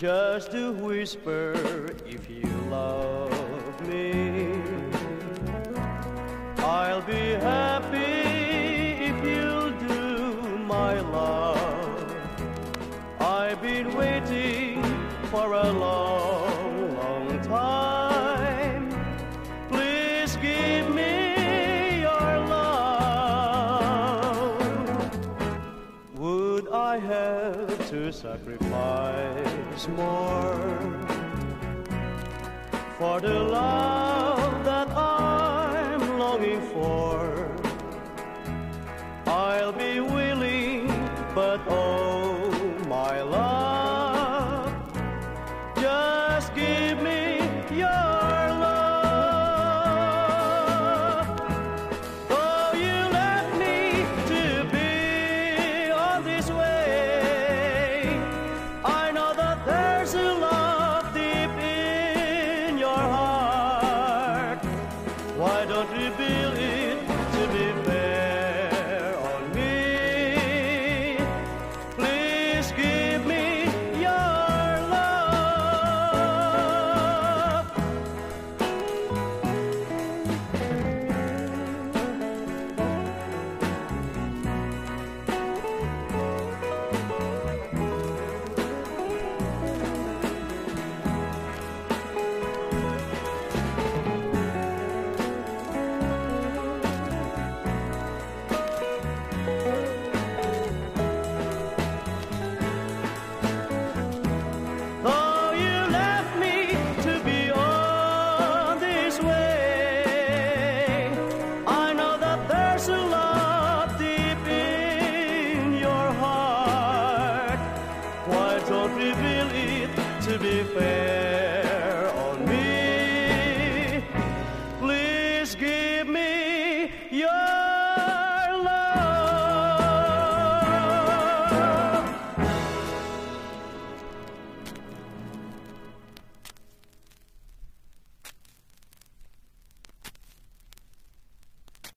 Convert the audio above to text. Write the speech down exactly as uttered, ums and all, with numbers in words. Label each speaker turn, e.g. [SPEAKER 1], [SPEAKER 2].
[SPEAKER 1] just to whisper if you love me. I'll be happy if you'll do, my love. I've been waiting for a long, long time. Please give me your love. Would I have to sacrifice more for the love